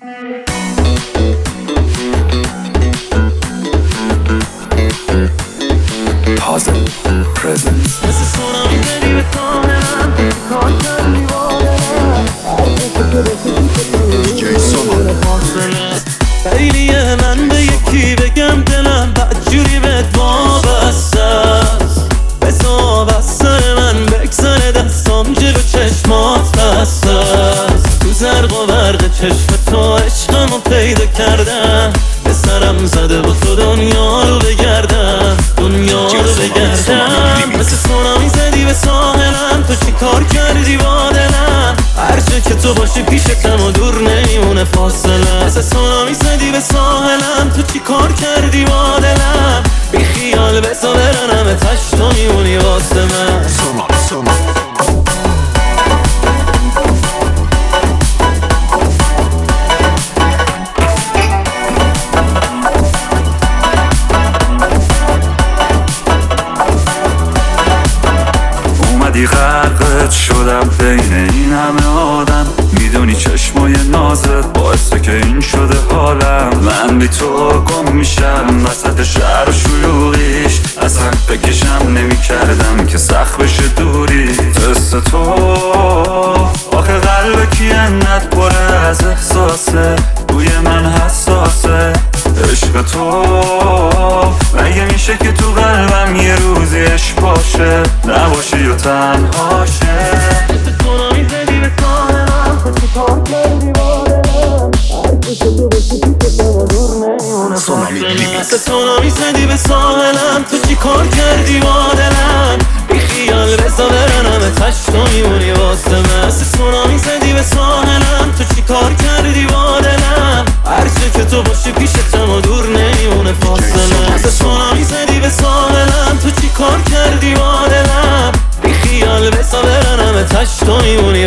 Puzzle Presents. مثل سونامی زدی به ساحلم، کار کردی وادم DJ Soma. خیلیه من به یکی بگم دلم بدجوری بهت وابسته است. بسا بستر من بگذره دستام جلو چشمات بسته است. تو زرق و برق چشم تو عشقمو پیدا کردم، به سرم زده با تو دنیا رو بگردم، دنیا رو بگردم. مثل سونامی زدی به ساحلم، تو چی کار کردی با دلم؟ هرچه که تو باشی پیشتم و دور نمیمونه فاصله. مثل سونامی زدی به ساحلم، تو چی کار کردی با دلم؟ بی خیال بسا برنم تش تو میمونی واسه من. Soma. اومدی غرقت شدم بین این همه آدم، میدونی چشمای نازت باعثه که این شده حالم. من بی تو گم میشم وسط شهر و شلوغیش، اصلا فکرشم نمی کردم که سخت بشه دوری. تست تو آخه قلب کی انقدر پره از احساسه، روی من حساسه. عشق تو مگه میشه که تو قلبم یه روزی عشق باشه، نباشی و تنهاشه. مثل سونامی زدی به ساحلم، تو چی کار کردی با دلم؟ هرچه که تو باشی پیشتم و دور نمیمونه فاصله. مثل سونامی زدی به ساحلم، تو چی کار کردی با دلم؟ بی خیال بسا برنم تش تو میمونی واسه من. مثل سونامی زدی به ساحلم، تو چی کار کردی با دلم؟ هرچه که تو باشی پیشتم و دور نمیمونه فاصله. مثل سونامی زدی به ساحلم، تو چی کار کردی با دلم؟ بی خیال بسا برنم تش تو میمونی